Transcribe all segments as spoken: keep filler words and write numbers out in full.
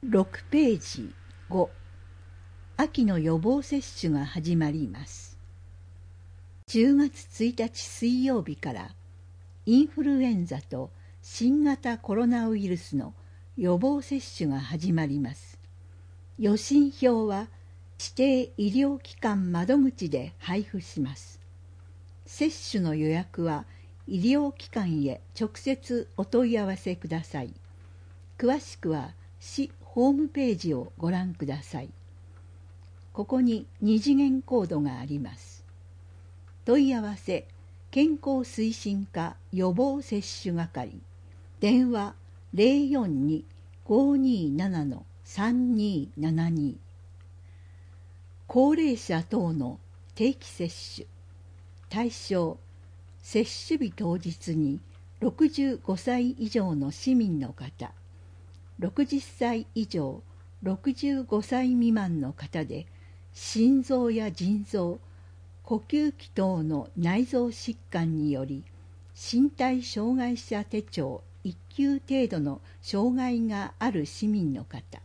ろくページご、秋の予防接種が始まります。じゅうがつついたち水曜日からインフルエンザと新型コロナウイルスの予防接種が始まります。予診票は指定医療機関窓口で配布します。接種の予約は医療機関へ直接お問い合わせください。詳しくは市ホームページをご覧ください。ここに二次元コードがあります。問い合わせ健康推進課予防接種係、電話 ゼロよんに ごーにーなな さんにーななに。高齢者等の定期接種対象、接種日当日にろくじゅうごさい以上の市民の方、ろくじゅっさい以上ろくじゅうごさい未満の方で、心臓や腎臓、呼吸器等の内臓疾患により身体障害者手帳いっ級程度の障害がある市民の方。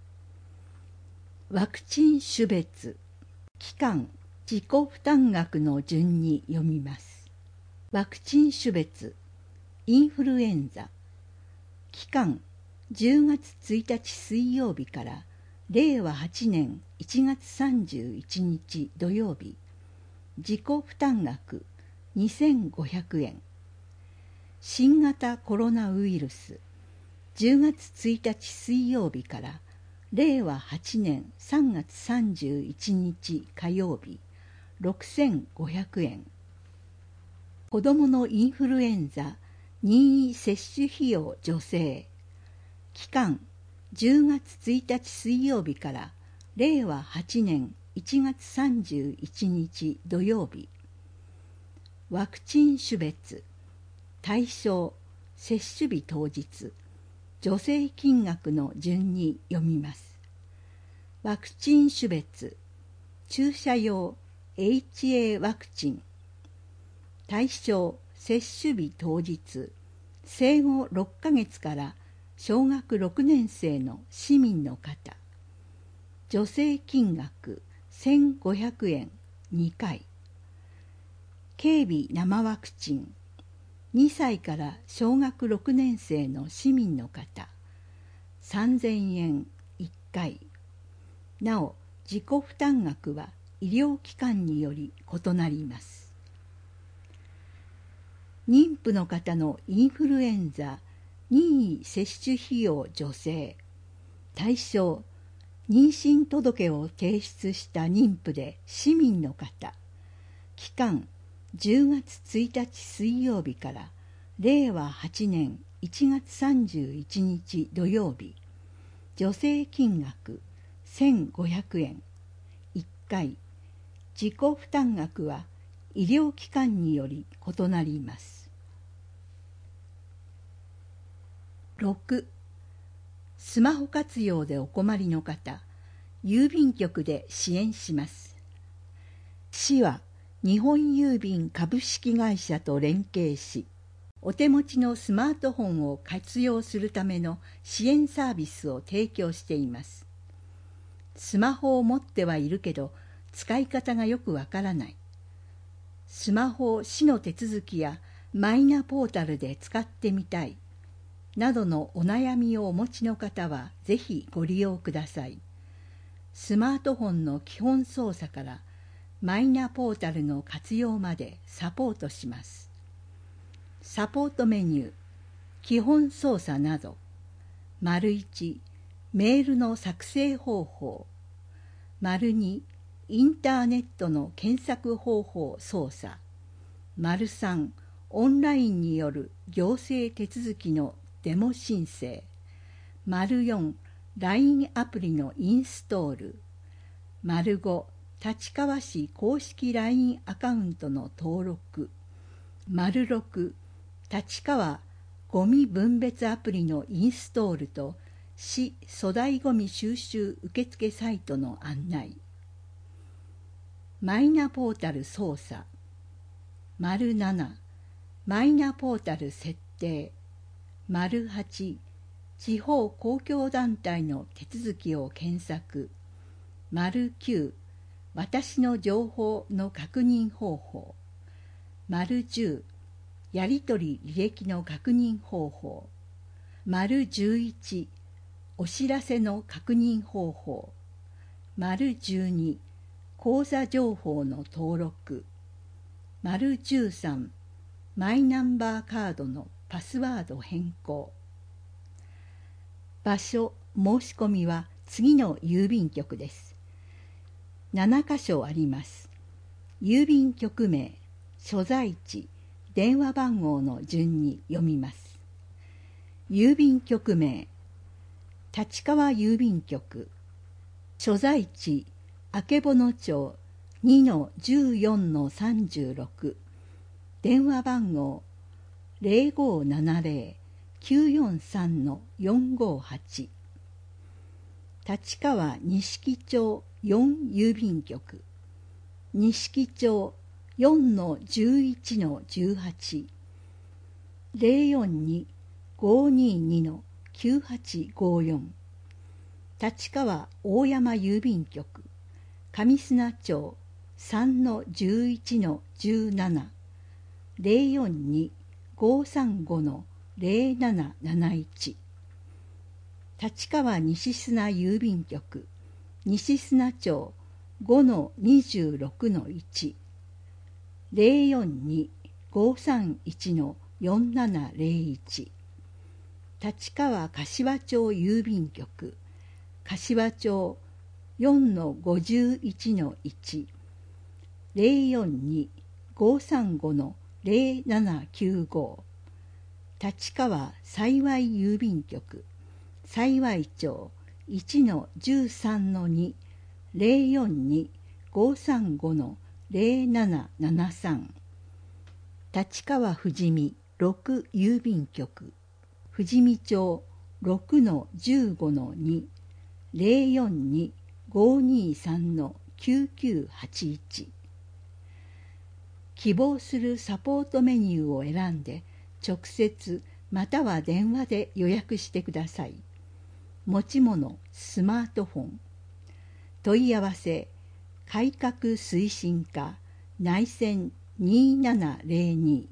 ワクチン種別、期間、自己負担額の順に読みます。ワクチン種別、インフルエンザ、期間じゅうがつついたち水曜日かられいわはちねんいちがつさんじゅういちにち土曜日、自己負担額にせんごひゃくえん。新型コロナウイルス、じゅうがつついたち水曜日かられいわはちねんさんがつさんじゅういちにち火曜日、ろくせんごひゃくえん。子どものインフルエンザ任意接種費用助成、期間じゅうがつついたち水曜日かられいわはちねんいちがつさんじゅういちにち土曜日。ワクチン種別、対象、接種日当日、助成金額の順に読みます。ワクチン種別、注射用 エイチエー ワクチン、対象、接種日当日、生後ろっかげつから小学ろくねんせいの市民の方、助成金額せんごひゃくえんにかい。経鼻生ワクチン、にさいから小学ろくねんせいの市民の方、さんぜんえんいっかい。なお、自己負担額は医療機関により異なります。妊婦の方のインフルエンザ任意接種費用助成、対象、妊娠届を提出した妊婦で市民の方、期間じゅうがつついたち水曜日かられいわはちねんいちがつさんじゅういちにち土曜日、助成金額せんごひゃくえんいっかい。自己負担額は医療機関により異なります。ろく、スマホ活用でお困りの方、郵便局で支援します。市は日本郵便株式会社と連携し、お手持ちのスマートフォンを活用するための支援サービスを提供しています。スマホを持ってはいるけど使い方がよくわからない。スマホを市の手続きやマイナポータルで使ってみたい。などのお悩みをお持ちの方はぜひご利用ください。スマートフォンの基本操作からマイナポータルの活用までサポートします。サポートメニュー、基本操作など、丸いち、メールの作成方法、丸に、インターネットの検索方法操作、丸さん、オンラインによる行政手続きのデモ申請、丸よん、ライン アプリのインストール、丸ご、立川市公式 ライン アカウントの登録、丸ろく、立川ゴミ分別アプリのインストールと市粗大ゴミ収集受付サイトの案内、マイナポータル操作、丸なな、マイナポータル設定、丸はち、 地方公共団体の手続きを検索。丸きゅう、私の情報の確認方法。丸じゅう、やり取り履歴の確認方法。丸じゅういち、お知らせの確認方法。丸じゅうに、口座情報の登録。丸じゅうさん、マイナンバーカードのパスワード変更。場所、申し込みは次の郵便局です。ななかしょあります。郵便局名、所在地、電話番号の順に読みます。郵便局名、立川郵便局。所在地、曙町 にのじゅうよんのさんじゅうろく。電話番号 ゼロごーななゼロ きゅうよんさんのよんごーはち。立川錦町よん郵便局。錦町 よんのじゅういちのじゅうはち。ゼロよんに ごーにーにのきゅうはちごーよん。立川大山郵便局。上砂町さんのじゅういちのじゅうなな。ゼロよんに ごーさんごのゼロなななないち。立川西砂郵便局。西砂町 ごのにじゅうろくのいち。ゼロよんに ごーさんいちのよんななゼロいち。立川柏町郵便局。柏町 よんのごじゅういちのいち。ゼロよんに ごーさんごのゼロななきゅうご。立川幸郵便局。幸町 いちのじゅうさんのに。ゼロよんに ごーさんごのゼロななななさん。立川富士見ろく郵便局。富士見町 ろくのじゅうごのに。ゼロよんに ごーにーさんのきゅうきゅうはちいち。希望するサポートメニューを選んで直接または電話で予約してください。持ち物、スマートフォン。問い合わせ、改革推進課内線にーななゼロに。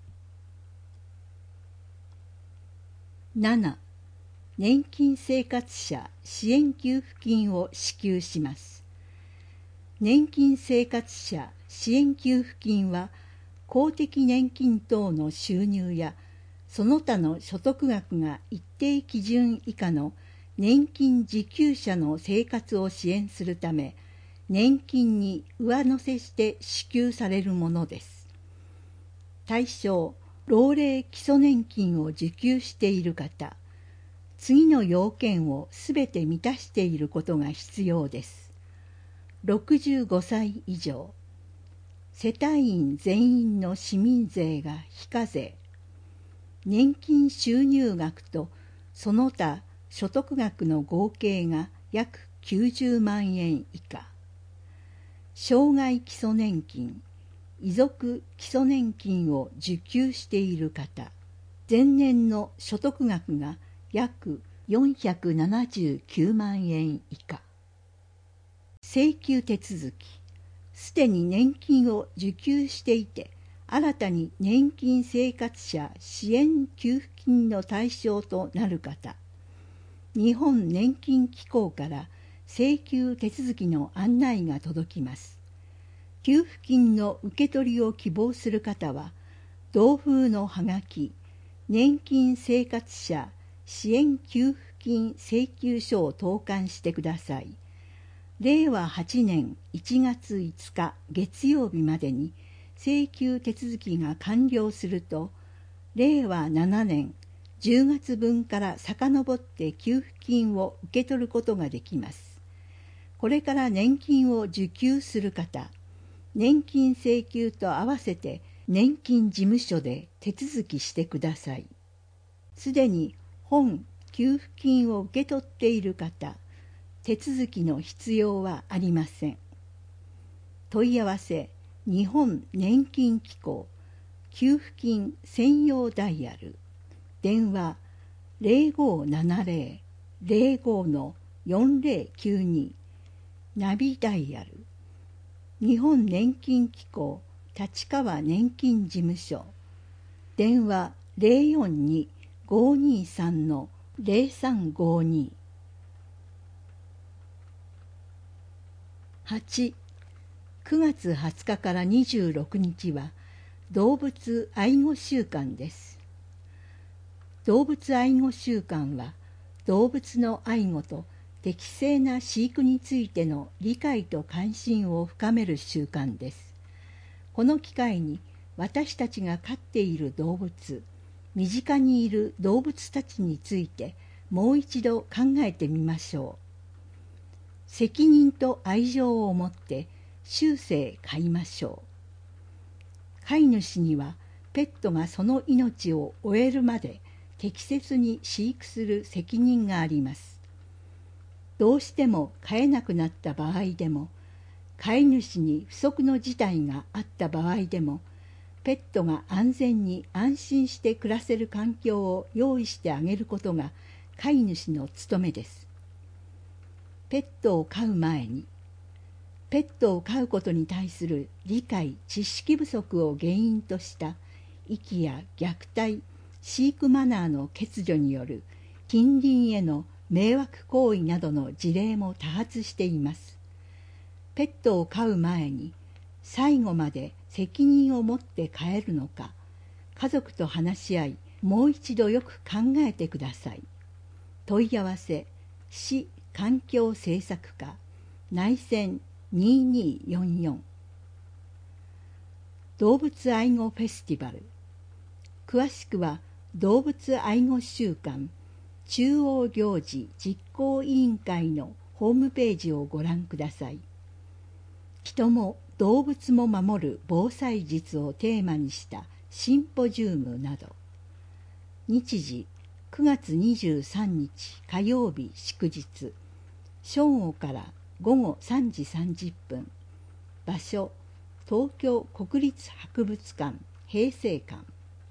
なな、年金生活者支援給付金を支給します。年金生活者支援給付金は、公的年金等の収入やその他の所得額が一定基準以下の年金受給者の生活を支援するため、年金に上乗せして支給されるものです。対象、老齢基礎年金を受給している方、次の要件をすべて満たしていることが必要です。ろくじゅうごさい以上、世帯員全員の市民税が非課税、年金収入額とその他所得額の合計が約きゅうじゅうまんえん以下、障害基礎年金、遺族基礎年金を受給している方、前年の所得額が約よんひゃくななじゅうきゅうまんえん以下。請求手続き、すでに年金を受給していて、新たに年金生活者支援給付金の対象となる方、日本年金機構から請求手続きの案内が届きます。給付金の受け取りを希望する方は、同封のはがき、年金生活者支援給付金請求書を投函してください。れいわはちねんいちがついつか月曜日までに請求手続きが完了すると、れいわななねんじゅうがつぶんから遡って給付金を受け取ることができます。これから年金を受給する方、年金請求と合わせて年金事務所で手続きしてください。すでに本給付金を受け取っている方、手続きの必要はありません。問い合わせ、日本年金機構給付金専用ダイヤル、電話ゼロごななゼロ ゼロごのよんゼロきゅうにナビダイヤル日本年金機構立川年金事務所電話ゼロよんに ごーにーさんのゼロさんごーに。はち、くがつはつかからにじゅうろくにちは動物愛護週間です。動物愛護週間は動物の愛護と適正な飼育についての理解と関心を深める週間です。この機会に私たちが飼っている動物、身近にいる動物たちについてもう一度考えてみましょう。責任と愛情を持って終生飼いましょう。飼い主にはペットがその命を終えるまで適切に飼育する責任があります。どうしても飼えなくなった場合でも、飼い主に不測の事態があった場合でも、ペットが安全に安心して暮らせる環境を用意してあげることが飼い主の務めです。ペットを飼う前に、ペットを飼うことに対する理解・知識不足を原因とした遺棄や虐待、飼育マナーの欠如による近隣への迷惑行為などの事例も多発しています。ペットを飼う前に最後まで責任を持って飼えるのか、家族と話し合い、もう一度よく考えてください。問い合わせ、市環境政策課、内線にーにーよんよん。動物愛護フェスティバル。詳しくは動物愛護週間中央行事実行委員会のホームページをご覧ください。人も動物も守る防災術をテーマにしたシンポジウムなど。日時くがつにじゅうさんにち火曜日祝日、正午からごごさんじさんじゅっぷん。場所東京国立博物館平成館。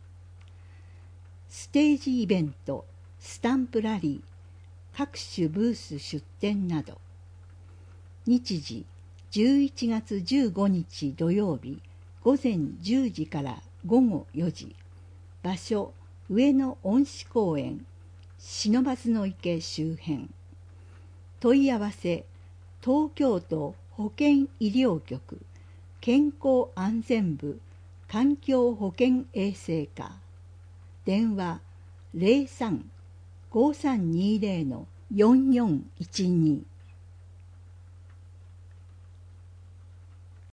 ステージイベント、スタンプラリー、各種ブース出展など。日時じゅういちがつじゅうごにち土曜日ごぜんじゅうじからごごよじ。場所上野恩賜公園不忍池周辺。問い合わせ東京都保健医療局健康安全部環境保健衛生課。電話ゼロさん ごさんにゼロのよんよんいちに。